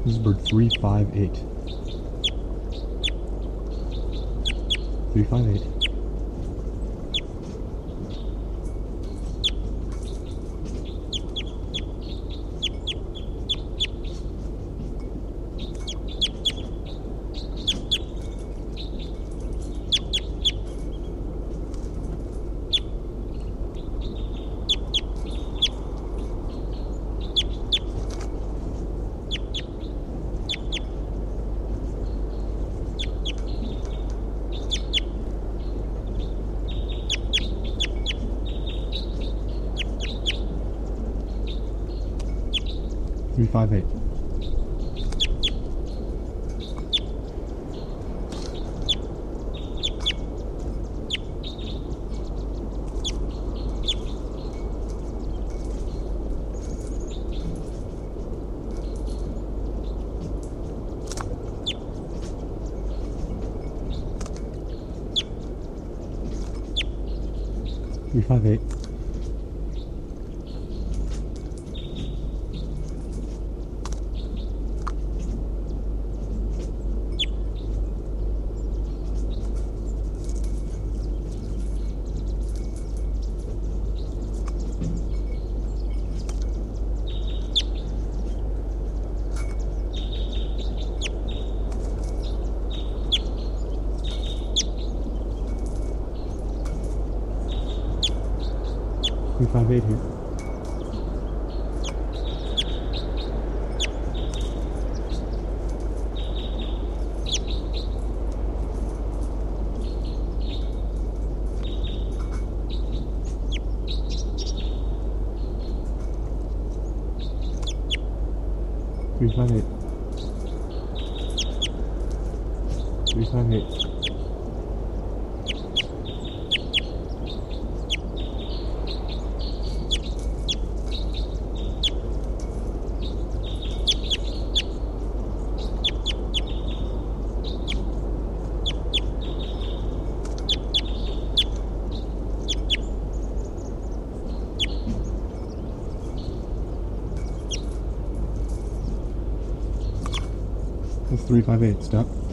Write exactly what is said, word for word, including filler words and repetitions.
This is bird three five eight. three five eight. three five eight. three five eight. three five eight here. three five eight. three five eight. That's three five eight, stop.